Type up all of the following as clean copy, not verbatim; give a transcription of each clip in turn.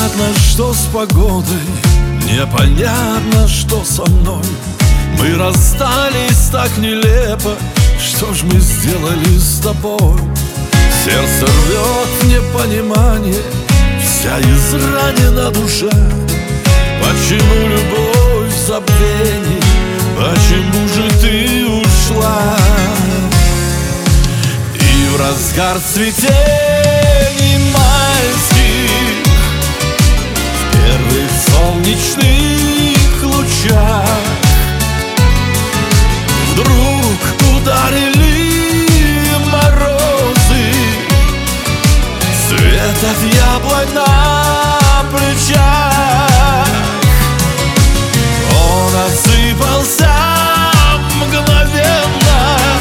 Непонятно, что с погодой, непонятно, что со мной. Мы расстались так нелепо, что ж мы сделали с тобой? Сердце рвет в непонимание, вся изранена душа. Почему любовь в забвении, почему же ты ушла? И в разгар цветений майских, в первых солнечных лучах, вдруг ударили морозы, свет от яблонь на плечах. Он осыпался мгновенно,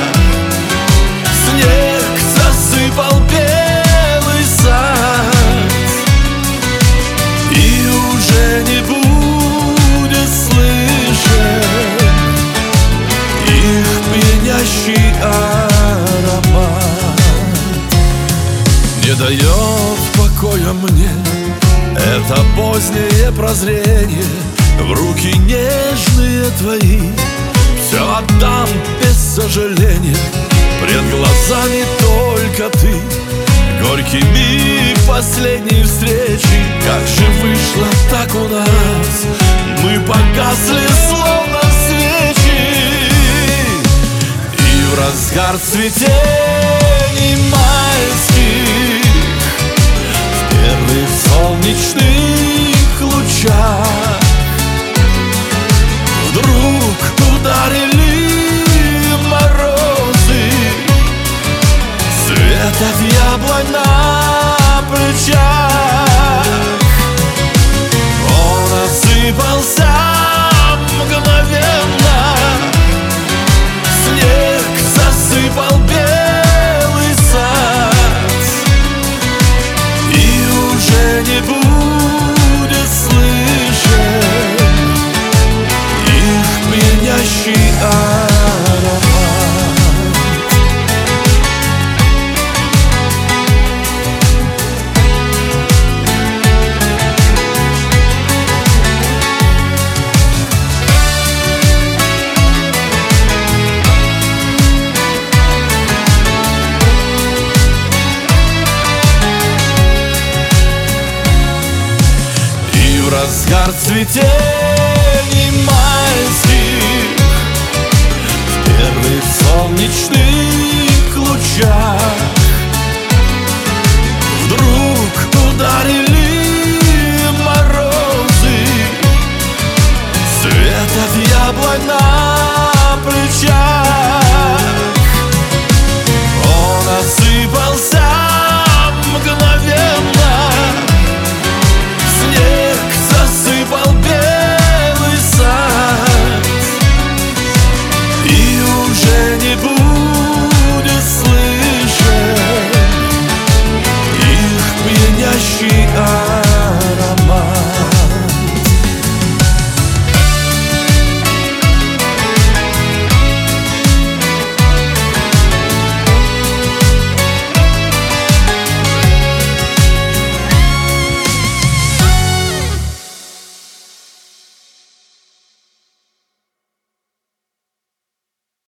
снег засыпал белый сад, и уже не будет слышен их пьянящий аромат. Не дает покоя мне это позднее прозрение. В руки нежные твои все отдам без сожаления. Пред глазами только ты, горький миг последней встречи. Как же вышло так у нас, мы погасли словно свечи. И в разгар цветений майских, в первых солнечных лучах, вдруг ударили морозы, свет от яблонь на плечах. Он осыпался мгновенно, снег засыпал белый сад, и уже не будет слышен их пьянящий аромат. И в разгар цветений майских, в первых солнечных лучах, вдруг ударили морозы, свет от яблонь на плечах.